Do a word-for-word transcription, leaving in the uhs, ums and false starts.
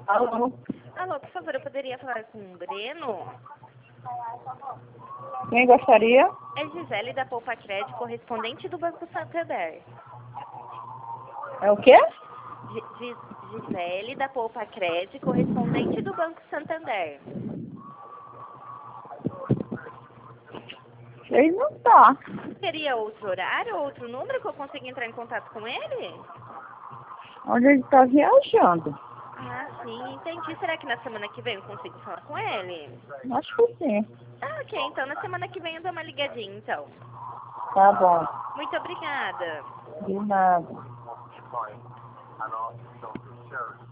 Alô? Alô, por favor, eu poderia falar com o Breno? Quem gostaria? É Gisele da Poupa Crédito, correspondente do Banco Santander. É o quê? Gi- Gi- Gisele da Poupa Crédito, correspondente do Banco Santander. Ele não tá. Teria outro horário, outro número que eu consiga entrar em contato com ele? Onde ele tá viajando? Ah, sim, entendi. Será que na semana que vem eu consigo falar com ele? Acho que sim. Ah, ok. Então na semana que vem eu dou uma ligadinha, então. Tá bom. Muito obrigada. De nada.